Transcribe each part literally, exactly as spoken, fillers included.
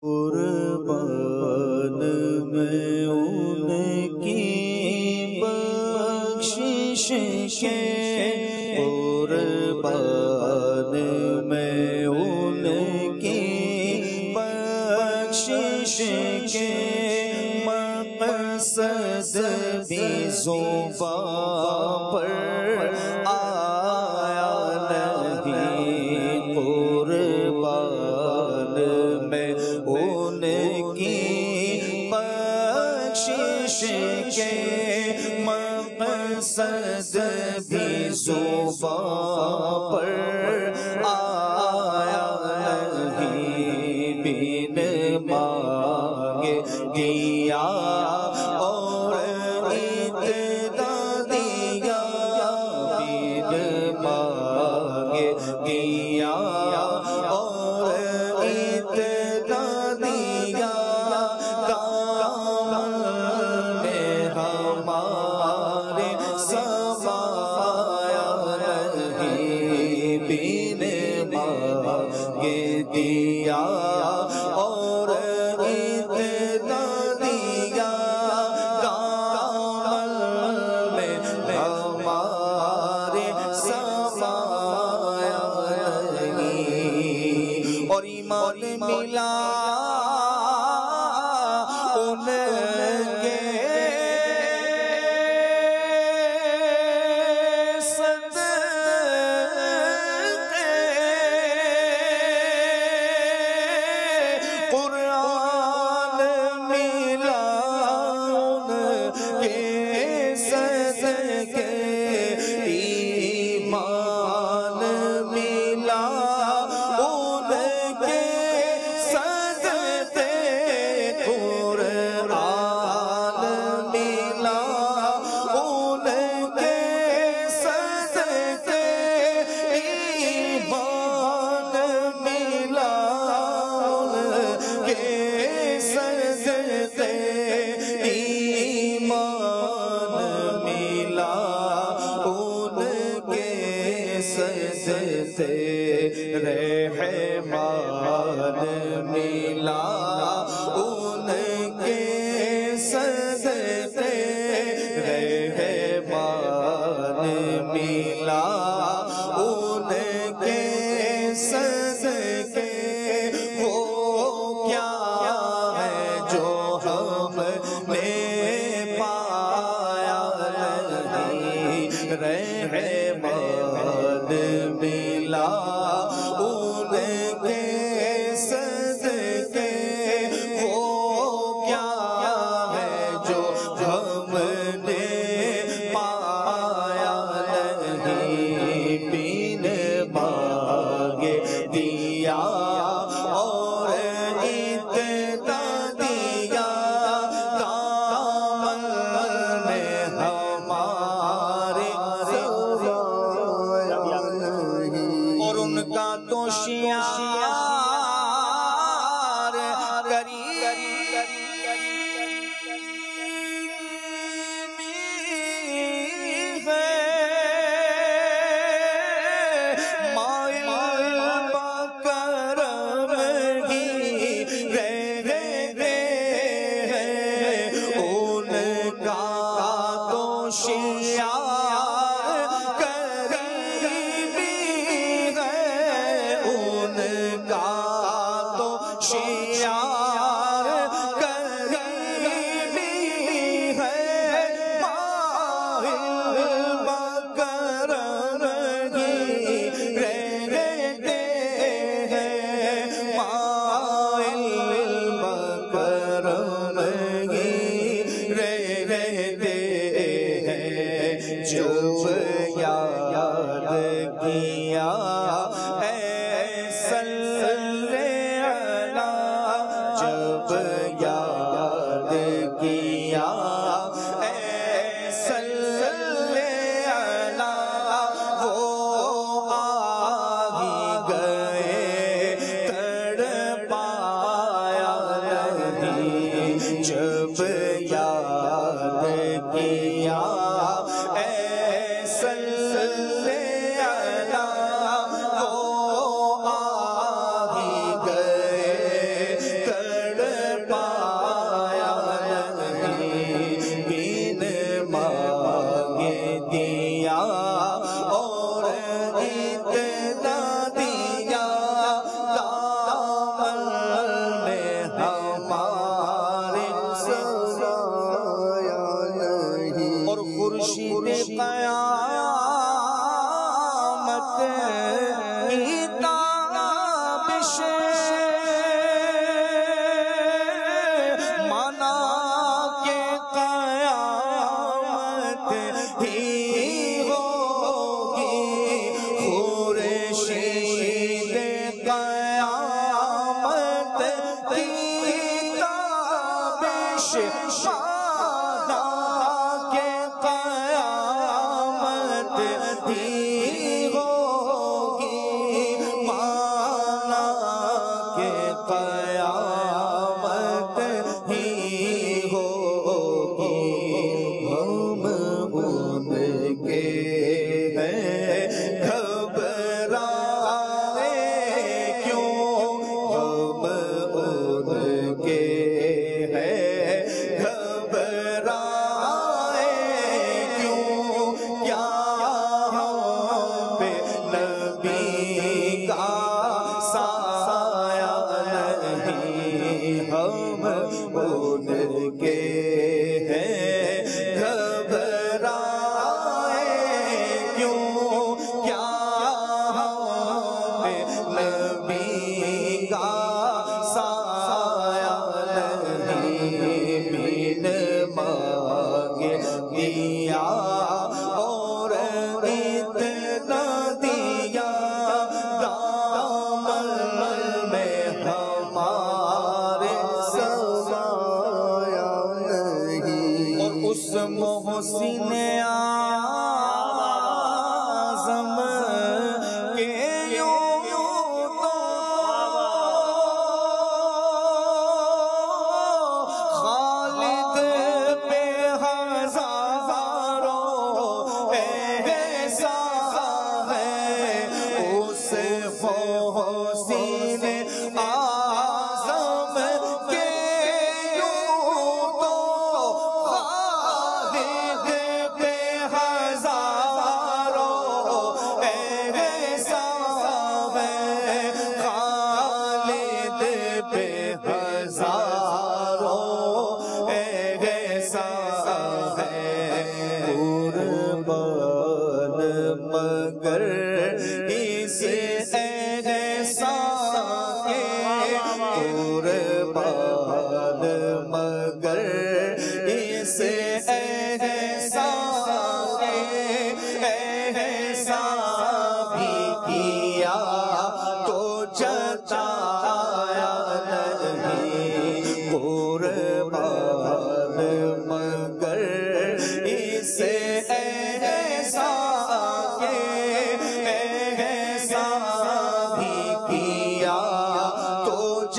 قربان میں ان کی بخشش کے، قربان میں ان کی بخشش کے، مقصد بھی زبان پر آیا نہیں، قربان میں ان کی بخشش کے، مقصد بھی زبان پر آیا نہیں، بن مانگے دیا اور ابتدا دیا، بن مانگے دیا اور ابتدا دیا، دامن میں ہمارے سمایا نہیں، بن مانگے دیا اور ابتدا دیا، دامن میں ہمارے سمایا نہیں، اور ایمان ملا ان کے صدقے، قرآن ملا ان کے صدقے، ایمان ملا ان کے صدقے، قرآن ملا ان کے صدقے، ایمان ملا ان کے صدقے، ایمان ملا ان کے صدقے، رحمان ملا ان کے صدقے، رحمان ملا ان کے صدقے، وہ کیا ہے جو ہم نے پایا نہیں، رحمان ملا ان کے صدقے، وہ کیا ہے جو ہم نے پایا نہیں، بن مانگے دیا اور ابتدا دیا، دامن میں ہمارے سمایا نہیں، اور ان کا تو شعار قریبی ہے، مائل بکرم ہی رہتے ہیں، ان کا تو شعار قریبی ہے، ان کا تو شعار قریبی ہے، مائل بکرم ہی رہتے ہیں، مائل بکرم ہی رہتے ہیں، جب یاد کیا اے صلی اللہ، جب یاد کیا اے صلی اللہ، وہ آ ہی گئے تڑپایا نہیں، جب یاد کیا اے صلی اللہ، وہ آ ہی گئے مانا کے قیامت ہی ہوگی، مانا کے قیامت ہی ہوگی، ہم ان کے ہیں گھبرائے کیوں، ہم ان کے ہیں گھبرائے کیوں، کیا ہم پہ نبی کا سایہ نہیں، ہم ان کے ہیں گھبرائے کیوں، کیا ہم پہ نبی کا سایہ نہیں، بن مانگے دیا اور اتنا دیا، دامن میں ہمارے سمایا نہیں، اور اس محسن اعظم کے یوں تو خالد پہ ہزاروں احسان ہے، اس محسن اعظم کے یوں تو خالد پہ ہزاروں احسان ہے، خالد پہ ہزاروں احسان ہے، قربان مگر اس احسان کے، قربان مگر اس احسان کے، احسان بھی کیا تو جتایا نہیں، قربان مگر اس احسان کے، احسان بھی کیا تو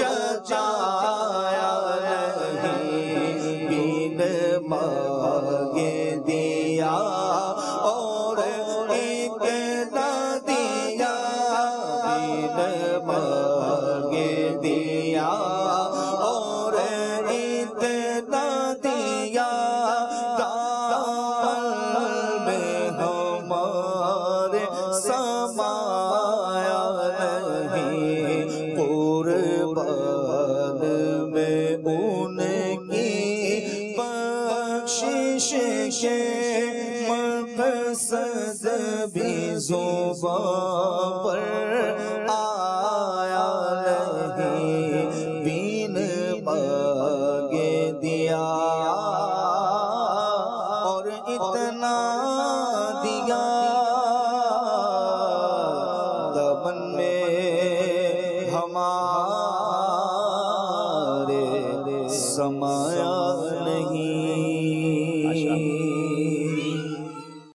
جتایا نہیں، بن مانگے دیا اور اتنا دیا، بن مانگے دیا اور اتنا دیا، دامن میں ہمارے سمایا نہیں، قربان میں ان کی بخشش کے مقصد بھی زبان پر آیا نہیں، بن مانگے دیا اور اتنا دیا، دامن میں ہمارے